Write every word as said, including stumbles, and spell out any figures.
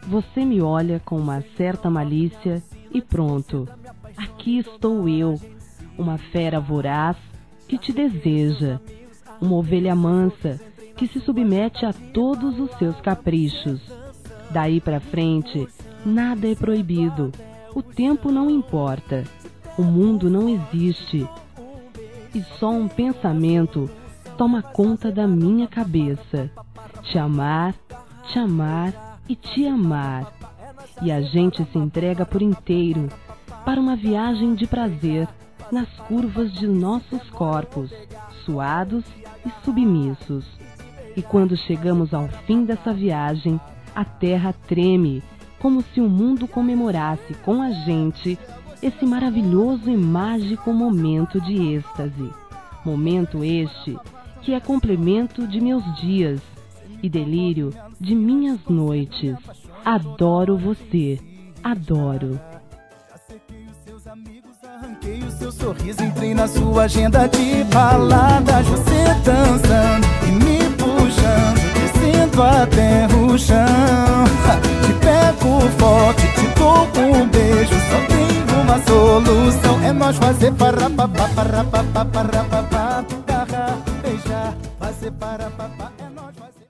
Você me olha com uma certa malícia e pronto, aqui estou eu, uma fera voraz que te deseja, uma ovelha mansa que se submete a todos os seus caprichos. Daí pra frente, nada é proibido, o tempo não importa, o mundo não existe, e só um pensamento toma conta da minha cabeça: te amar, te amar e te amar. E a gente se entrega por inteiro para uma viagem de prazer nas curvas de nossos corpos, suados e submissos. E quando chegamos ao fim dessa viagem, a terra treme, como se o mundo comemorasse com a gente esse maravilhoso e mágico momento de êxtase. Momento este que é complemento de meus dias e delírio de minhas noites. Adoro você, adoro. Arranquei o seu sorriso, entrei na sua agenda de baladas. Você dançando e me puxando, descendo até o chão. Te pego forte, te dou um beijo, só tem uma solução: é nós fazer para pa pa para pa pa para pa.